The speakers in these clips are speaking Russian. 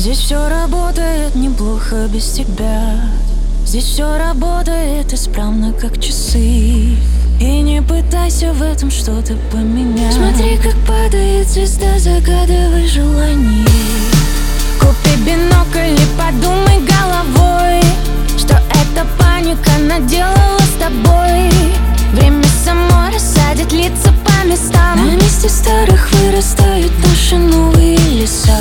Здесь все работает неплохо без тебя. Здесь все работает исправно, как часы. И не пытайся в этом что-то поменять. Смотри, как падает звезда, загадывай желание. Купи бинокль и подумай головой, что эта паника наделала с тобой. Время само рассадит лица по местам. На месте старых вырастают наши новые леса.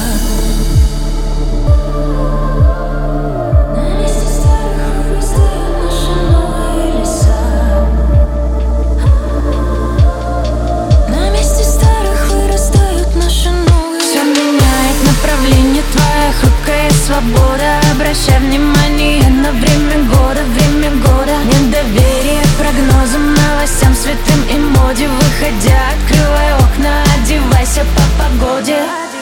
Твоя хрупкая свобода. Обращай внимание на время года. Недоверие прогнозам, новостям, святым и моде. Выходя, открывай окна, одевайся по погоде.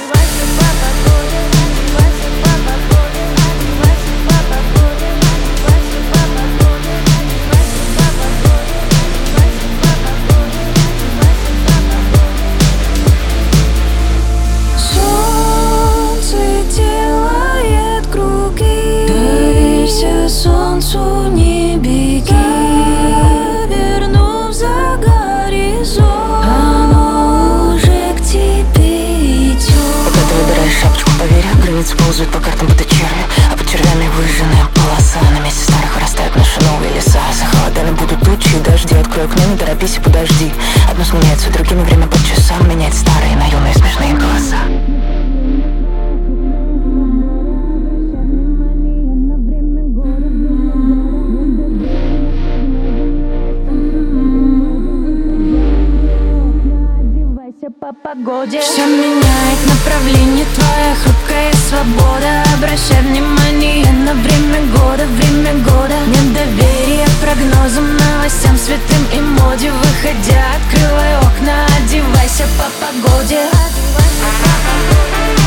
Солнцу не беги, вернув за горизонт, оно уже к тебе идет. Пока ты выбираешь шапочку, поверь, границы ползают по картам, будто черви. А под червями выжженная полоса. На месте старых вырастают наши новые леса. За холодами будут тучи и дожди. Открой окно, не торопись и подожди. Одно сменяется другими, время по часам меняет старые на юные смешные голоса. По погоде все меняет направление, твоя хрупкая свобода. Обращай внимание на время года. Недоверие прогнозам, новостям, святым и моде. Выходя, открывай окна, одевайся по погоде.